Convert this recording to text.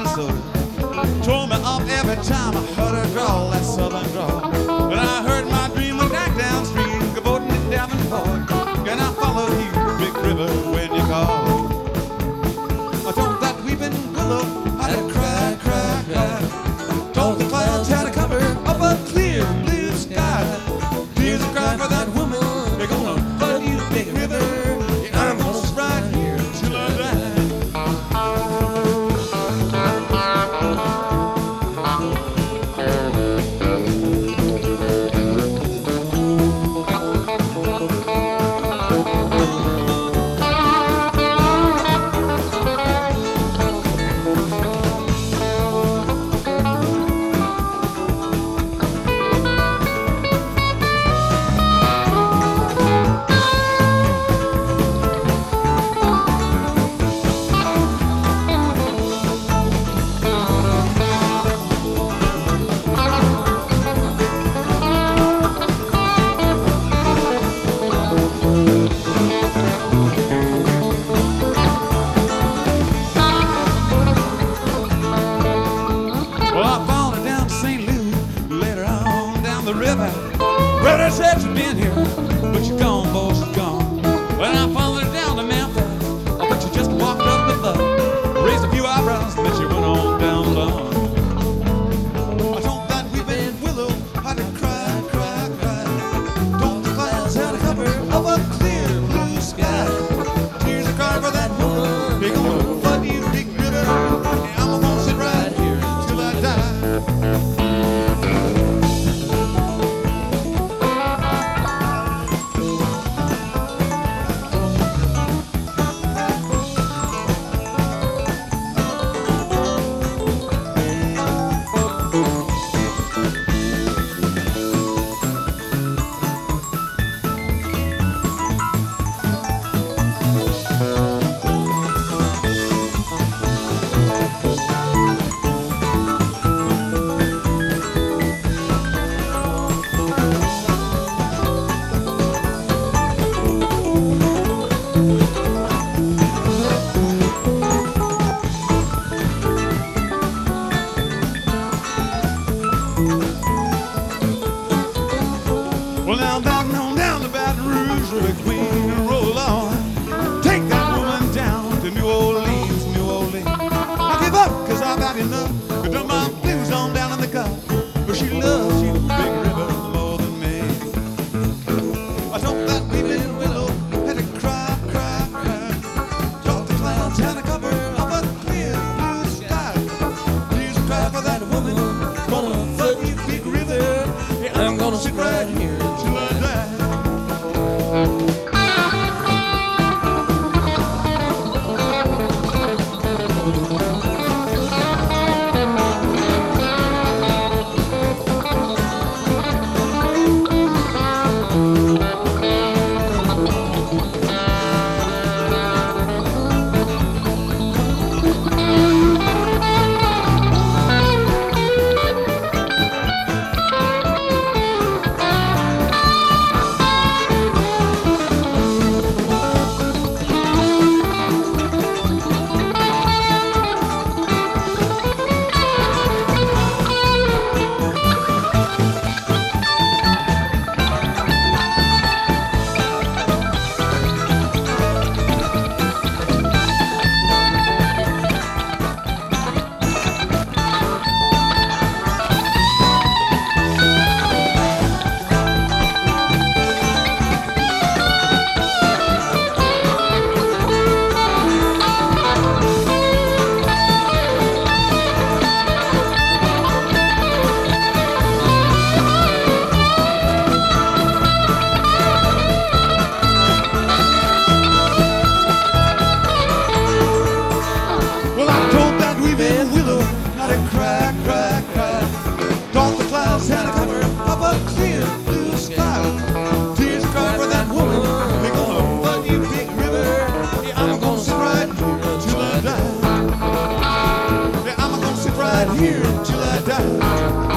Minnesota. Tore me up every time I heard her drawl, that southern drawl. And I heard my dream went back downstream, cavorting to Davenport. And I followed you, Big River, when you called. I thought that weeping willow had to cry, cry, cry. Told the clouds had to cover up a clear blue sky. Tears a cry for that woman, they're gonna flood you, Big River. Yeah, I'm gonna sit right here till I die. The river. Well, I said she'd been here, but she's gone, boy, she's gone. When I followed her down to Memphis, but she just walked up with love, raised a few eyebrows, then she went on down low. I told that weeping willow how to cry, cry, cry. Told the clouds how to cover of a clear blue sky. Tears are crying for that woman, they're gonna flood you, Big River. Yeah, I'm gonna sit right here till I die. Well, now down the Baton Rouge, where the Queen roll on. Take that woman down to New Orleans, New Orleans. I give up, cause I've had enough. I done my blues on down in the cup. But she loves you, Big River, more than me. I thought that weeping willow had to cry, cry, cry. Taught the clouds how to cover up a clear blue sky. Please cry for that woman, gonna flood you, Big River. Yeah, I'm gonna sit right here. Here till I die.